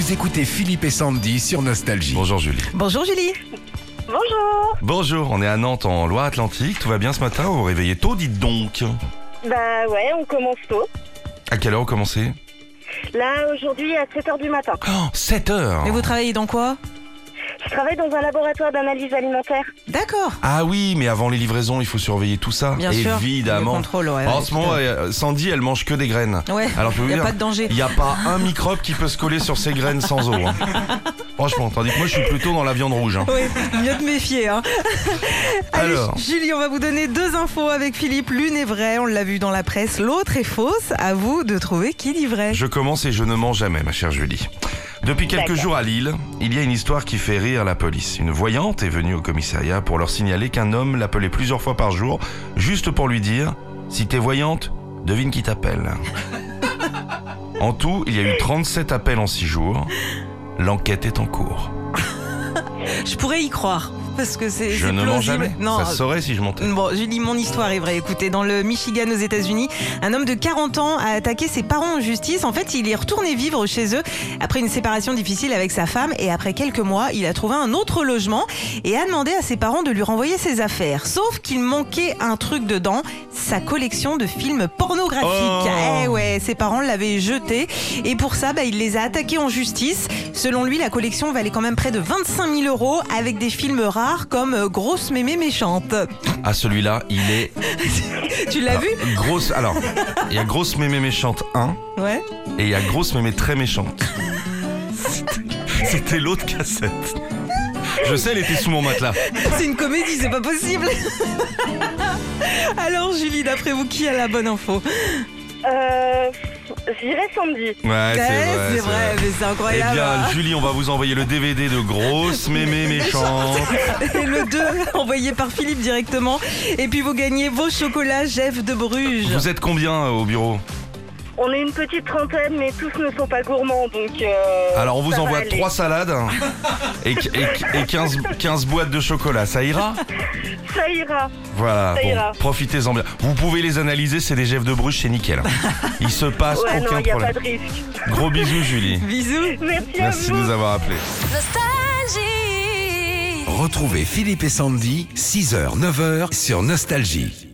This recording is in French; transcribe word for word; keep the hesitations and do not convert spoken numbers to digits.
Vous écoutez Philippe et Sandy sur Nostalgie. Bonjour Julie. Bonjour Julie. Bonjour. Bonjour, on est à Nantes en Loire-Atlantique. Tout va bien ce matin? Vous vous réveillez tôt, dites donc. Bah ouais, on commence tôt. À quelle heure vous commencez? Là, aujourd'hui, à sept heures du matin. Oh, sept heures. Et vous travaillez dans quoi? Je travaille dans un laboratoire d'analyse alimentaire. D'accord. Ah oui, mais avant les livraisons, il faut surveiller tout ça. Bien sûr. Évidemment. Le contrôle, ouais, en ouais, ce moment, putain. euh, Sandy, elle mange que des graines. Ouais. Alors, je peux vous Y a dire, pas de danger. Il n'y a pas un microbe qui peut se coller sur ces graines sans eau. hein. Franchement, tandis que moi, je suis plutôt dans la viande rouge. hein. Oui, mieux te méfier. Hein. Allez, Alors. Julie, on va vous donner deux infos avec Philippe. L'une est vraie, on l'a vu dans la presse. L'autre est fausse. À vous de trouver qui dit vrai. Je commence et je ne mens jamais, ma chère Julie. Depuis quelques D'accord. jours à Lille, il y a une histoire qui fait rire la police. Une voyante est venue au commissariat pour leur signaler qu'un homme l'appelait plusieurs fois par jour, juste pour lui dire « Si t'es voyante, devine qui t'appelle ». En tout, il y a eu trente-sept appels en six jours. L'enquête est en cours. Je pourrais y croire. Parce que c'est Je c'est ne mens plausible. jamais. Non, Ça se saurait si je mentais. Bon, Julie, mon histoire est vraie. Écoutez, dans le Michigan aux États-Unis, un homme de quarante ans a attaqué ses parents en justice. En fait, il est retourné vivre chez eux après une séparation difficile avec sa femme. Et après quelques mois, il a trouvé un autre logement et a demandé à ses parents de lui renvoyer ses affaires. Sauf qu'il manquait un truc dedans, sa collection de films pornographiques. Oh. Eh ouais, ses parents l'avaient jeté. Et pour ça, bah, il les a attaqués en justice. Selon lui, la collection valait quand même près de vingt-cinq mille euros avec des films rares comme euh, Grosse Mémé Méchante. Ah, celui-là, il est... Tu l'as Alors, vu? grosse... Alors, il y a Grosse Mémé Méchante un Ouais. et il y a Grosse Mémé Très Méchante. C'était l'autre cassette. Je sais, elle était sous mon matelas. C'est une comédie, c'est pas possible. Alors Julie, d'après vous, qui a la bonne info? Euh, J'irai Sandy. Ouais, c'est Ouais, vrai. c'est vrai, mais c'est Eh incroyable. bien, Julie, on va vous envoyer le D V D de Grosse Mémé Méchante. Et le deux, envoyé par Philippe directement. Et puis vous gagnez vos chocolats Jeff de Bruges. Vous êtes combien euh, au bureau? On est une petite trentaine, mais tous ne sont pas gourmands, donc... Euh, Alors, on vous ça va envoie aller. trois salades et, et, et quinze, quinze boîtes de chocolat. Ça ira? Ça ira. Voilà, Ça bon, ira. profitez-en bien. Vous pouvez les analyser, c'est des Jeff de Bruges, c'est nickel. Il se passe Ouais, non, aucun il n'y a problème. pas de risque. Gros bisous, Julie. Bisous. Merci, Merci à de vous. nous avoir appelés. Retrouvez Philippe et Sandy, six heures neuf heures sur Nostalgie.